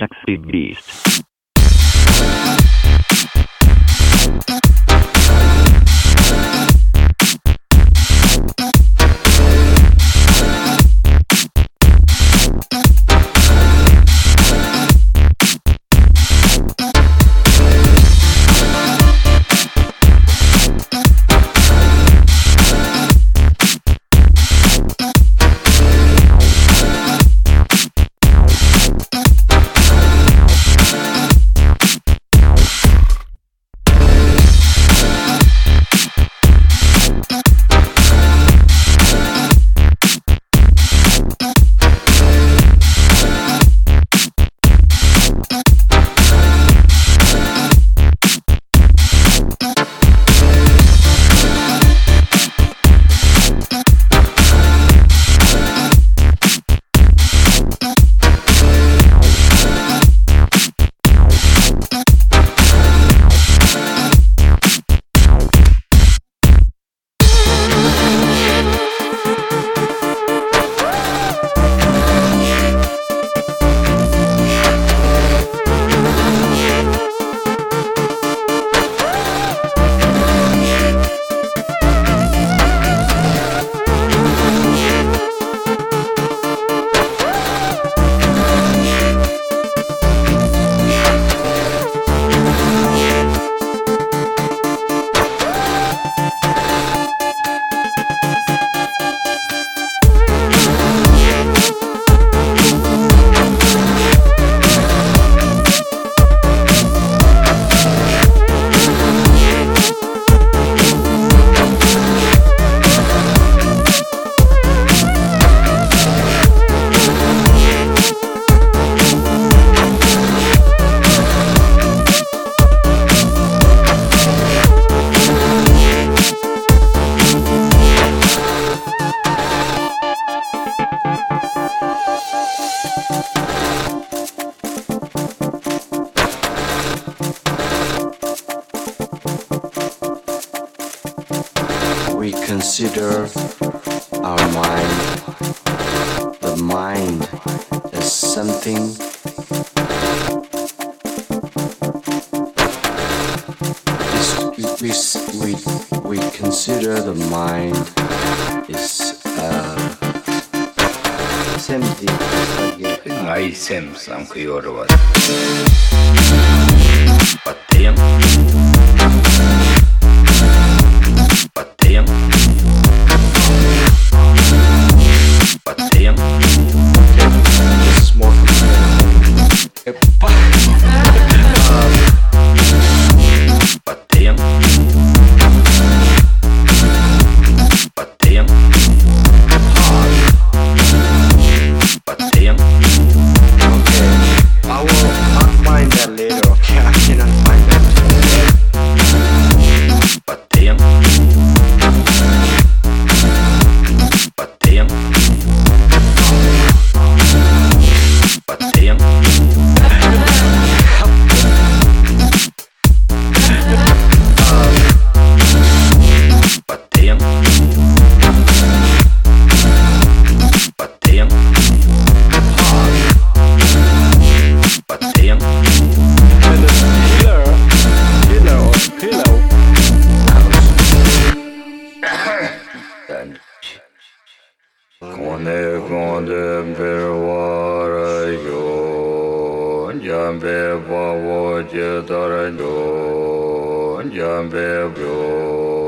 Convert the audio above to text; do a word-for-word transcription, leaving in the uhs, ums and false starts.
sexy beast. We consider our mind, the mind as something is, we, we, we consider the mind is uh, Ai sem sam kyorovat. Patayam. Patayam. Patayam. this is more Patayam. Patayam. Patayam. okay. I will I'll find that later. Okay, I cannot find that today. Patayam. Patayam. Patayam. Patayam. Patayam. Patayam. Pillar, pillar or pillow. Kone konde perwara yo, jambe babo je dara yo, jambe byo.